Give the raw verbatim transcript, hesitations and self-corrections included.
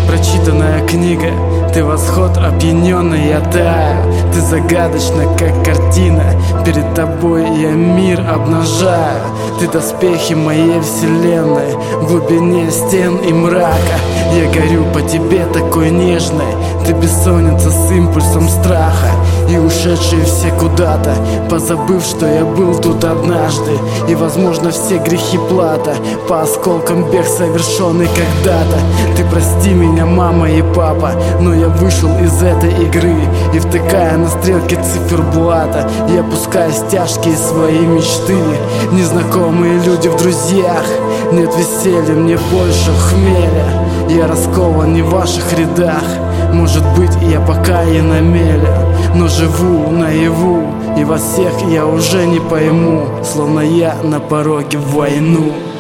непрочитанная книга. Ты восход опьяненный, я таю. Ты загадочна, как картина. Перед тобой я мир обнажаю. Ты доспехи моей вселенной, в глубине стен и мрака. Я горю по тебе такой нежной. Ты бессонница с импульсом страха, и ушедшие все куда-то, позабыв, что я был тут однажды. И возможно все грехи плата, по осколкам бег совершенный когда-то. Ты прости меня, мама и папа, но я вышел из этой игры. И втыкая на стрелки циферблата, я пускаю тяжкие свои мечты. Незнакомые люди в друзьях, нет веселья, мне больше хмеля. Я раскован не в ваших рядах, может быть, я пока и на меле, но живу наяву, и вас всех я уже не пойму, словно я на пороге в войну.